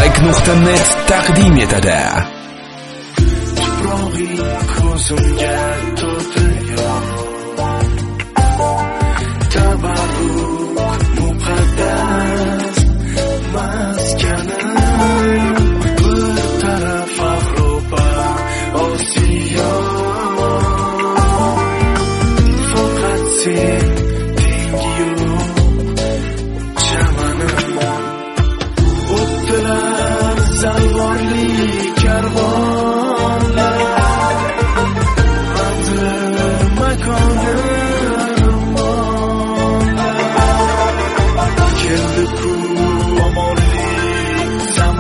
Uzlike.net taqdim etadi. Tuprog'ing ko'zimga to'tiyor, tabarruk muqaddas maskanim, bir taraf Avropa, Osiyo, faqat sen tengi yo'q chamanim. O'tdilar zalvorli karvonlar, manzil makonim monlar, keldi-ku omonlik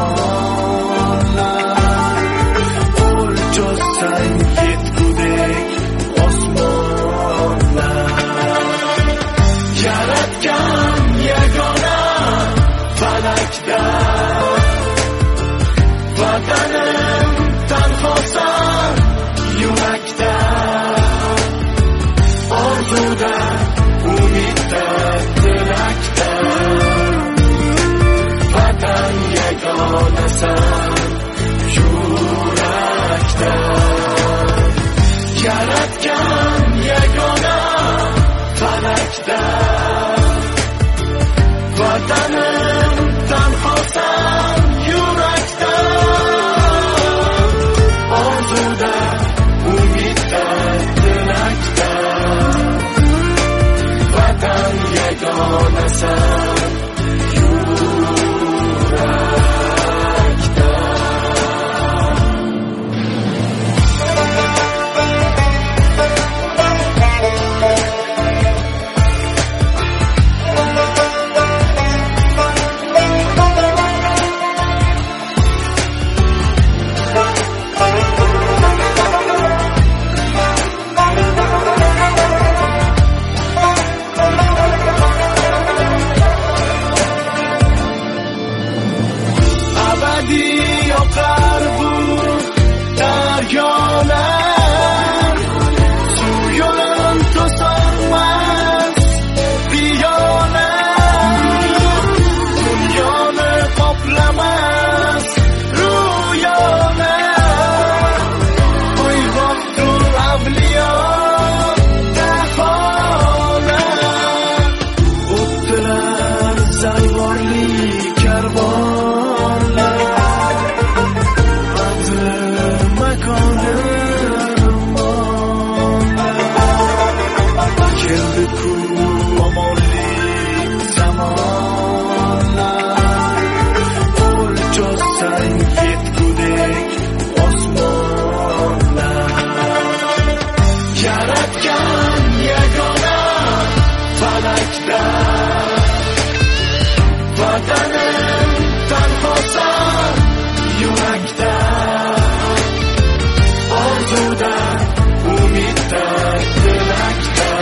zamonlar, o'lchossang yetgudek osmonlar. Yaratgan yagona falakda vatanim tanhosan yurakda, orzuda, umidda, tilakda, vatan yagonasan yurakda. Yaratgan yagona falakda vatanim tanhosan yurakda, orzuda, umidda, tilakda, vatan yagonasan yurakda. Yoqar bu daryolar, suv yo'lin to'solmas piyolar, dunyoni qoplamas ro'yolar, uyg'otdir avliyo daholar. O'tdilar zalvorli karvonlar, keldi-ku omonlik zamonlar, o'lchossang yetgudek osmonlar. Yaratgan yagona falakda vatanim tanhosan yurakda, orzuda, umidda, tilakda,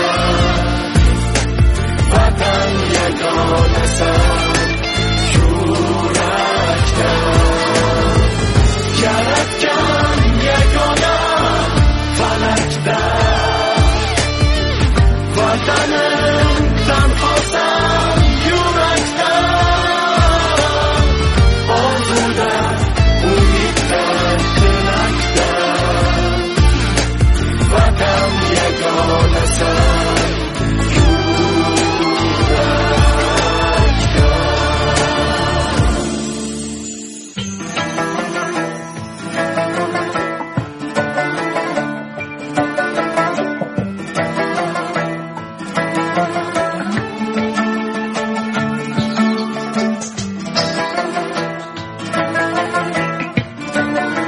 vatan yagonasan yurakda. Yaratgan yagona falakda vatanim tanhosan yurakda, orzuda, umidda, tilakda, vatan yagonasan yurakda.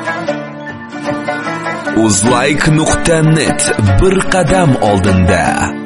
Uzlike.net bir qadam oldinda.